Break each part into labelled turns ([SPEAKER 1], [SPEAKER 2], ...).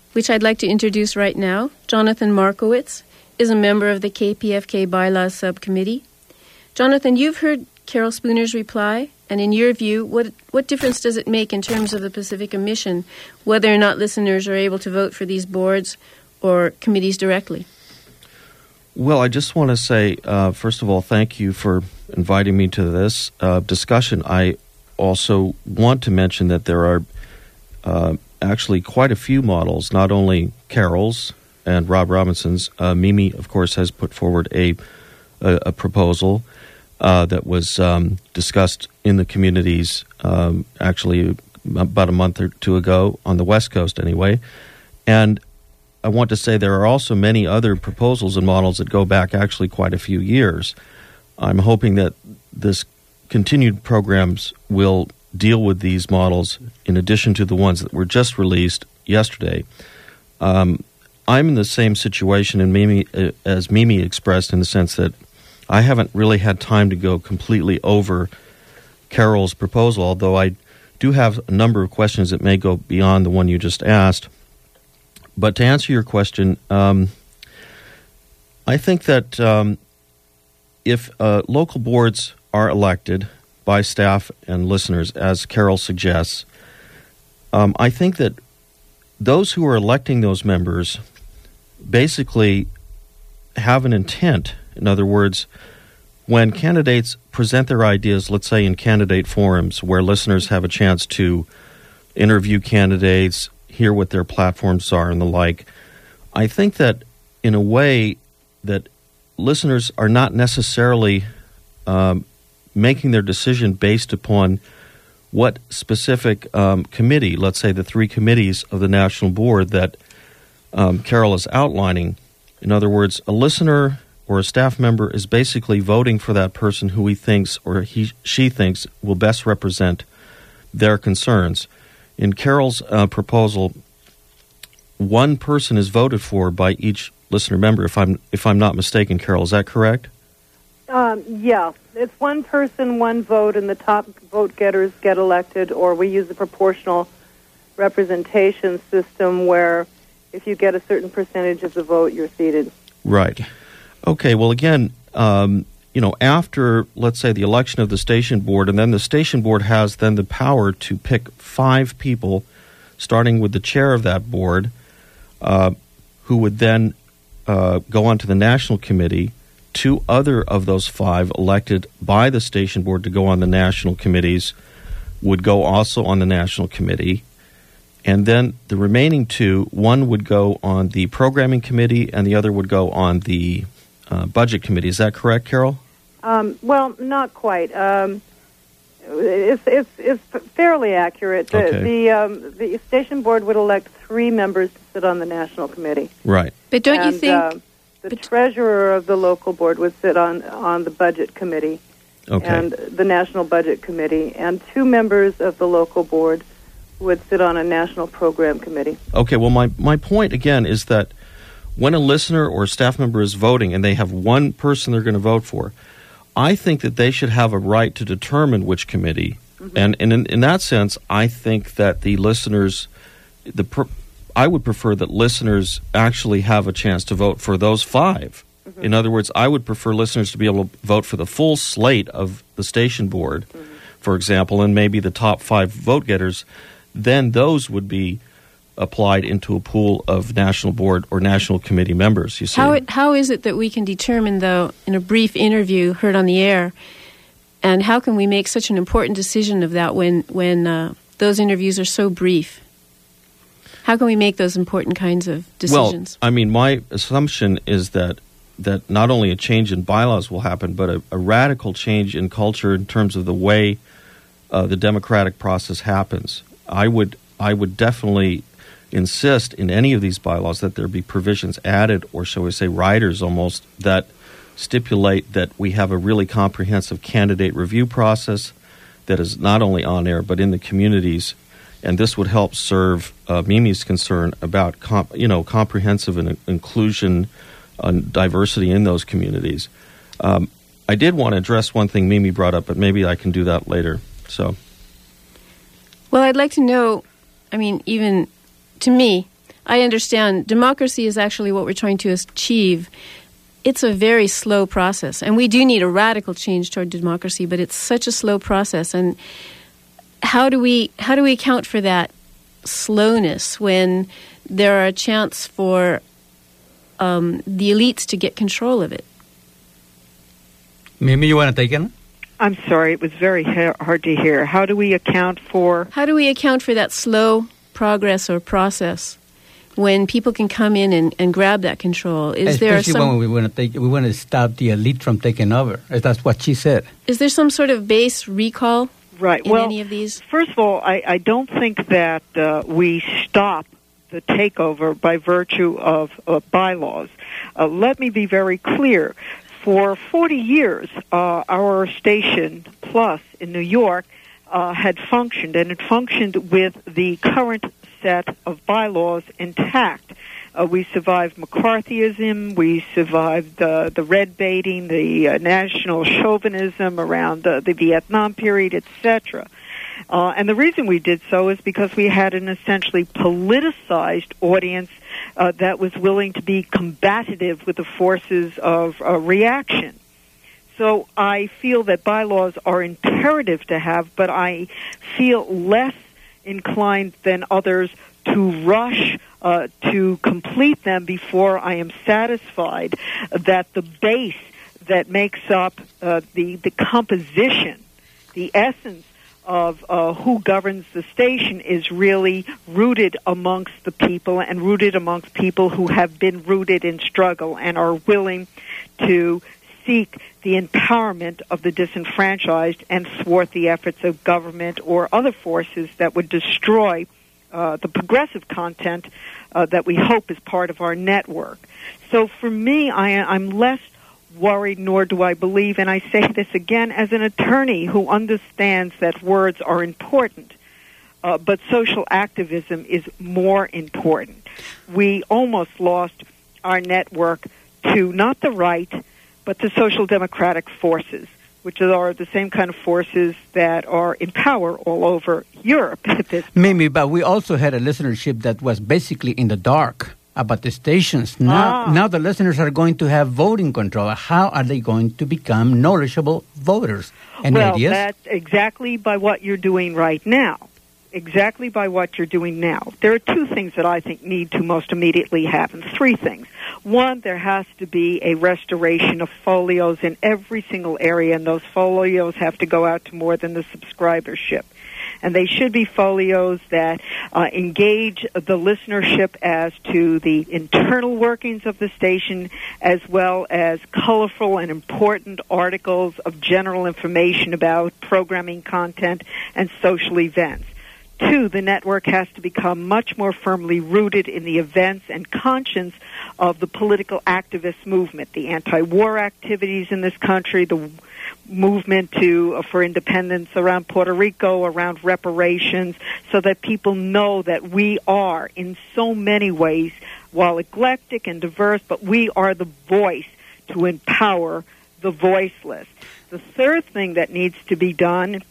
[SPEAKER 1] which I'd like to introduce right now. Jonathan Markowitz is a member of the KPFK Bylaws Subcommittee. Jonathan, you've heard Carol Spooner's reply, and in your view, what difference does it make in terms of the Pacifica mission whether or not listeners are able to vote for these boards or committees directly?
[SPEAKER 2] Well, I just want to say, first of all, thank you for inviting me to this discussion. I also want to mention that there are actually quite a few models, not only Carol's and Rob Robinson's. Mimi, of course, has put forward a proposal that was discussed in the communities actually about a month or two ago, on the West Coast anyway. And I want to say there are also many other proposals and models that go back actually quite a few years. I'm hoping that this continued programs will deal with these models in addition to the ones that were just released yesterday. I'm in the same situation as Mimi expressed, in the sense that I haven't really had time to go completely over Carol's proposal, although I do have a number of questions that may go beyond the one you just asked. But to answer your question, I think that if local boards are elected by staff and listeners, as Carol suggests, I think that those who are electing those members basically have an intent. In other words, when candidates present their ideas, let's say in candidate forums where listeners have a chance to interview candidates, hear what their platforms are and the like, I think that in a way that listeners are not necessarily making their decision based upon what specific committee, let's say the three committees of the National Board that Carol is outlining. In other words, a listener or a staff member is basically voting for that person who he thinks or she thinks will best represent their concerns. In Carol's proposal, one person is voted for by each listener member. If I'm not mistaken, Carol, is that correct?
[SPEAKER 3] Yeah, it's one person, one vote, and the top vote getters get elected. Or we use a proportional representation system where if you get a certain percentage of the vote, you're seated.
[SPEAKER 2] Right. Okay. Well, again, after, let's say, the election of the station board, and then the station board has then the power to pick 5 people, starting with the chair of that board, who would then go on to the national committee. 2 other of those 5 elected by the station board to go on the national committees would go also on the national committee. And then the remaining 2, one would go on the programming committee and the other would go on the budget committee. Is that correct, Carol?
[SPEAKER 3] Well, not quite. It's fairly accurate.
[SPEAKER 2] Okay.
[SPEAKER 3] The station board would elect 3 members to sit on the national committee.
[SPEAKER 2] Right.
[SPEAKER 1] But don't you think...
[SPEAKER 3] the treasurer of the local board would sit on the budget committee,
[SPEAKER 2] okay,
[SPEAKER 3] and the national budget committee, and 2 members of the local board would sit on a national program committee.
[SPEAKER 2] Okay, well, my point, again, is that when a listener or staff member is voting and they have one person they're going to vote for, I think that they should have a right to determine which committee. Mm-hmm. And in that sense, I think that the listeners... I would prefer that listeners actually have a chance to vote for those 5. Mm-hmm. In other words, I would prefer listeners to be able to vote for the full slate of the station board, mm-hmm, for example, and maybe the top 5 vote getters. Then those would be applied into a pool of national board or national committee members, you see.
[SPEAKER 1] How is it that we can determine, though, in a brief interview heard on the air, and how can we make such an important decision of that when those interviews are so brief? How can we make those important kinds of decisions?
[SPEAKER 2] Well, I mean, my assumption is that not only a change in bylaws will happen, but a radical change in culture in terms of the way the democratic process happens. I would definitely insist in any of these bylaws that there be provisions added, or shall we say riders almost, that stipulate that we have a really comprehensive candidate review process that is not only on air but in the communities. And this would help serve Mimi's concern about comprehensive and inclusion and diversity in those communities. I did want to address one thing Mimi brought up, but maybe I can do that later. So,
[SPEAKER 1] well, I'd like to know, I mean, even to me, I understand democracy is actually what we're trying to achieve. It's a very slow process, and we do need a radical change toward democracy, but it's such a slow process. And how do we account for that slowness when there are a chance for the elites to get control of it?
[SPEAKER 4] Mimi, you want to take it?
[SPEAKER 3] I'm sorry, it was very hard to hear. How do we account for
[SPEAKER 1] that slow progress or process when people can come in and grab that control?
[SPEAKER 4] Especially when we want to stop the elite from taking over. That's what she said.
[SPEAKER 1] Is there some sort of base recall
[SPEAKER 3] right.
[SPEAKER 1] in any of these?
[SPEAKER 3] First of all, I don't think that we stop the takeover by virtue of bylaws. Let me be very clear. For 40 years, our station, Plus, in New York, had functioned, and it functioned with the current set of bylaws intact. We survived McCarthyism, we survived the red baiting, the national chauvinism around the Vietnam period, etc. And the reason we did so is because we had an essentially politicized audience that was willing to be combative with the forces of reaction. So I feel that bylaws are imperative to have, but I feel less inclined than others to rush to complete them before I am satisfied that the base that makes up the composition, the essence of who governs the station is really rooted amongst the people and rooted amongst people who have been rooted in struggle and are willing to seek the empowerment of the disenfranchised and thwart the efforts of government or other forces that would destroy the progressive content that we hope is part of our network. So for me, I'm less worried, nor do I believe, and I say this again as an attorney who understands that words are important, but social activism is more important. We almost lost our network to not the right, but the social democratic forces, which are the same kind of forces that are in power all over Europe at this point.
[SPEAKER 4] Mimi, but we also had a listenership that was basically in the dark about the stations. Now the listeners are going to have voting control. How are they going to become knowledgeable voters? Any ideas?
[SPEAKER 3] That's exactly by what you're doing right now. Exactly by what you're doing now. There are two things that I think need to most immediately happen. Three things. One, there has to be a restoration of folios in every single area, and those folios have to go out to more than the subscribership. And they should be folios that engage the listenership as to the internal workings of the station, as well as colorful and important articles of general information about programming content and social events. Two, the network has to become much more firmly rooted in the events and conscience of the political activist movement, the anti-war activities in this country, the movement for independence around Puerto Rico, around reparations, so that people know that we are, in so many ways, while eclectic and diverse, but we are the voice to empower the voiceless. The third thing that needs to be done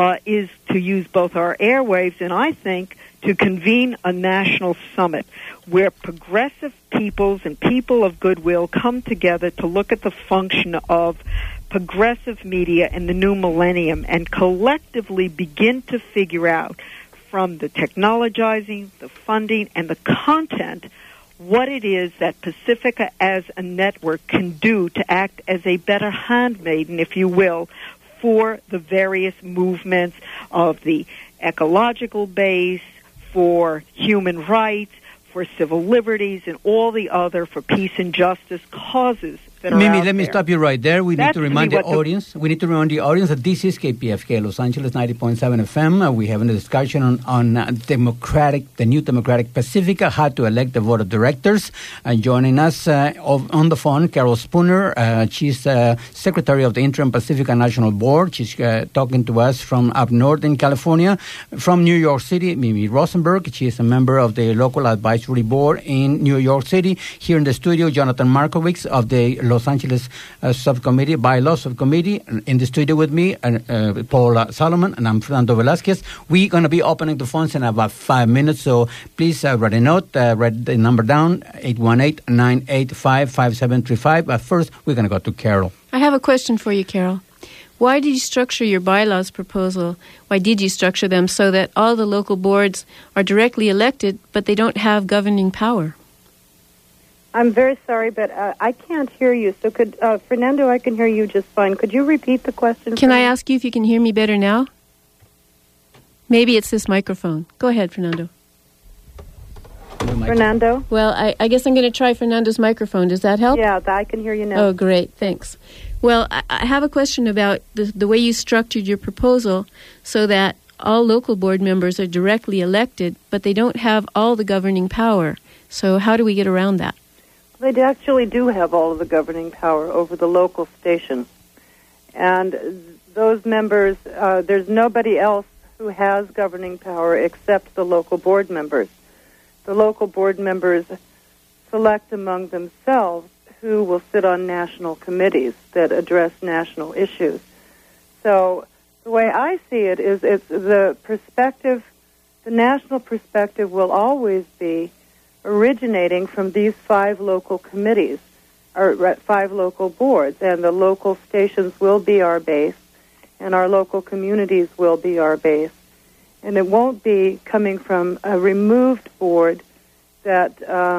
[SPEAKER 3] is to use both our airwaves and, I think, to convene a national summit where progressive peoples and people of goodwill come together to look at the function of progressive media in the new millennium and collectively begin to figure out, from the technologizing, the funding, and the content, what it is that Pacifica as a network can do to act as a better handmaiden, if you will, for the various movements of the ecological base, for human rights, for civil liberties, and all the other, for peace and justice causes that are
[SPEAKER 4] Mimi,
[SPEAKER 3] out
[SPEAKER 4] let me
[SPEAKER 3] there.
[SPEAKER 4] stop you right there. We need to remind the audience. We need to remind the audience that this is KPFK Los Angeles 90.7 FM. We're having a discussion on the new Democratic Pacifica, how to elect the board of directors. Joining us on the phone, Carol Spooner. She's secretary of the Interim Pacifica National Board. She's talking to us from up north in California. From New York City, Mimi Rosenberg. She is a member of the local advisory board in New York City. Here in the studio, Jonathan Markowitz of the Los Angeles Subcommittee, Bylaw Subcommittee. In the studio with me, Paul Solomon, and I'm Fernando Velasquez. We're going to be opening the phones in about 5 minutes, so please write a note, write the number down, 818-985-5735. But first, we're going to go to Carol.
[SPEAKER 1] I have a question for you, Carol. Why did you structure your bylaws proposal? Why did you structure them so that all the local boards are directly elected, but they don't have governing power?
[SPEAKER 3] I'm very sorry, but I can't hear you. So could Fernando, I can hear you just fine. Could you repeat the question?
[SPEAKER 1] Can I ask you if you can hear me better now? Maybe it's this microphone. Go ahead, Fernando.
[SPEAKER 3] Fernando?
[SPEAKER 1] Well, I guess I'm going to try Fernando's microphone. Does that help?
[SPEAKER 3] Yeah, I can hear you now.
[SPEAKER 1] Oh, great. Thanks. Well, I have a question about the way you structured your proposal so that all local board members are directly elected, but they don't have all the governing power. So how do we get around that?
[SPEAKER 3] They actually do have all of the governing power over the local station. And those members, there's nobody else who has governing power except the local board members. The local board members select among themselves who will sit on national committees that address national issues. So the way I see it is it's the national perspective will always be originating from these 5 local committees, or 5 local boards, and the local stations will be our base, and our local communities will be our base. And it won't be coming from a removed board that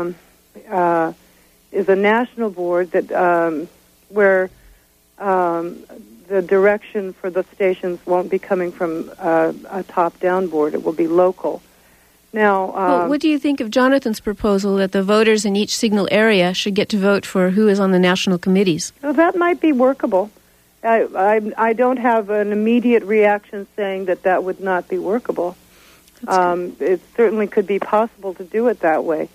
[SPEAKER 3] is a national board that where the direction for the stations won't be coming from a top-down board. It will be local. Now,
[SPEAKER 1] well, what do you think of Jonathan's proposal that the voters in each signal area should get to vote for who is on the national committees?
[SPEAKER 3] Well, that might be workable. I don't have an immediate reaction saying that would not be workable. It certainly could be possible to do it that way.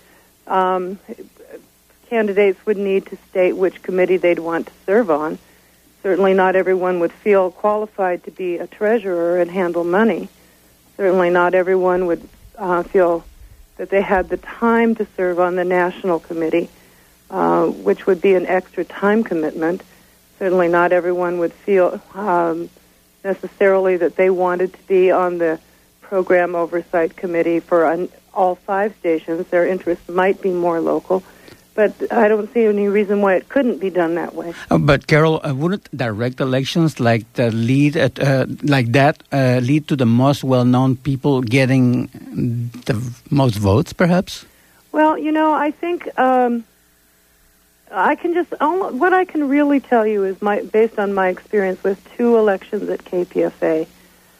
[SPEAKER 3] Candidates would need to state which committee they'd want to serve on. Certainly not everyone would feel qualified to be a treasurer and handle money. Certainly not everyone would feel that they had the time to serve on the national committee, which would be an extra time commitment. Certainly not everyone would feel necessarily that they wanted to be on the program oversight committee for all 5 stations. Their interests might be more local. But I don't see any reason why it couldn't be done that way.
[SPEAKER 4] But Carol, wouldn't direct elections like lead to the most well-known people getting the most votes, perhaps?
[SPEAKER 3] Well, I think I can what I can really tell you is based on my experience with 2 elections at KPFA.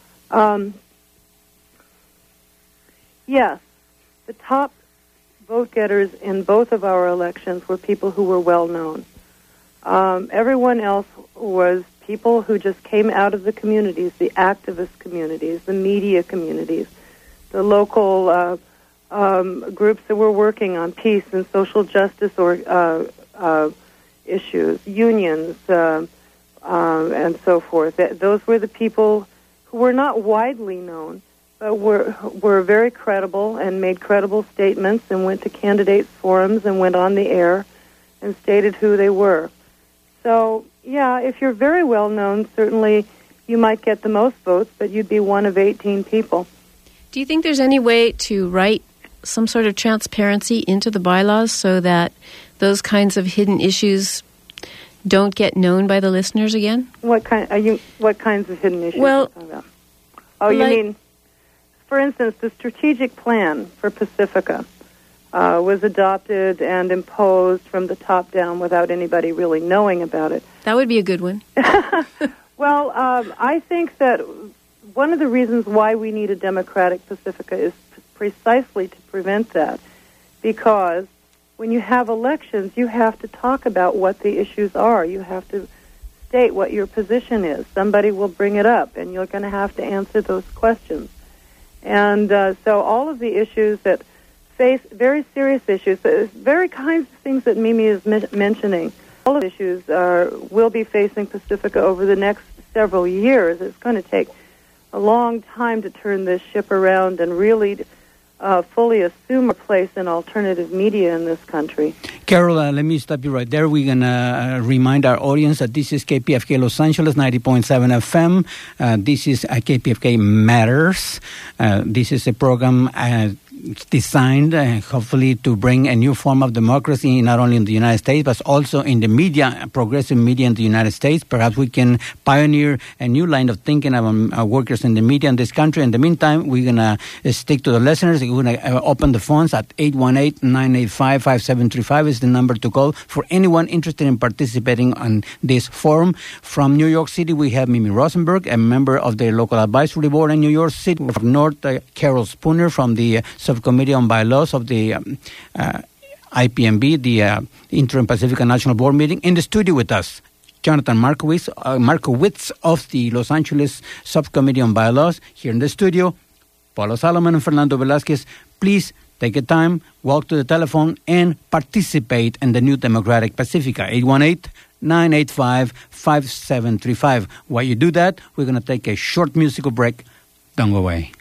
[SPEAKER 3] Yes, the top vote getters in both of our elections were people who were well known. Everyone else was people who just came out of the communities, the activist communities, the media communities, the local groups that were working on peace and social justice or issues, unions, and so forth. Those were the people who were not widely known, but were very credible and made credible statements and went to candidates' forums and went on the air and stated who they were. So, yeah, if you're very well known, certainly you might get the most votes, but you'd be one of 18 people.
[SPEAKER 1] Do you think there's any way to write some sort of transparency into the bylaws so that those kinds of hidden issues don't get known by the listeners again?
[SPEAKER 3] What kinds of hidden issues
[SPEAKER 1] well,
[SPEAKER 3] are you talking about? Oh, you mean, for instance, the strategic plan for Pacifica was adopted and imposed from the top down without anybody really knowing about it.
[SPEAKER 1] That would be a good one.
[SPEAKER 3] Well, I think that one of the reasons why we need a democratic Pacifica is precisely to prevent that, because when you have elections, you have to talk about what the issues are. You have to state what your position is. Somebody will bring it up, and you're going to have to answer those questions. And so all of the issues that face very serious issues, very kinds of things that Mimi is mentioning, all of the issues will be facing Pacifica over the next several years. It's going to take a long time to turn this ship around and really fully assume a place in alternative media in this country.
[SPEAKER 4] Carol, let me stop you right there. We're going to remind our audience that this is KPFK Los Angeles 90.7 FM. This is KPFK Matters. This is a program designed hopefully to bring a new form of democracy not only in the United States but also in the media, progressive media in the United States. Perhaps we can pioneer a new line of thinking of workers in the media in this country. In the meantime, we're going to stick to the listeners. We're going to open the phones at 818-985-5735 is the number to call for anyone interested in participating on this forum. From New York City, we have Mimi Rosenberg, a member of the local advisory board in New York City. From North, Carol Spooner from the Subcommittee on Bylaws of the IPMB, the Interim Pacifica National Board meeting. In the studio with us, Jonathan Markowitz of the Los Angeles Subcommittee on Bylaws. Here in the studio, Paulo Salomon and Fernando Velasquez. Please take a time, walk to the telephone, and participate in the New Democratic Pacifica, 818-985-5735. While you do that, we're going to take a short musical break. Don't go away.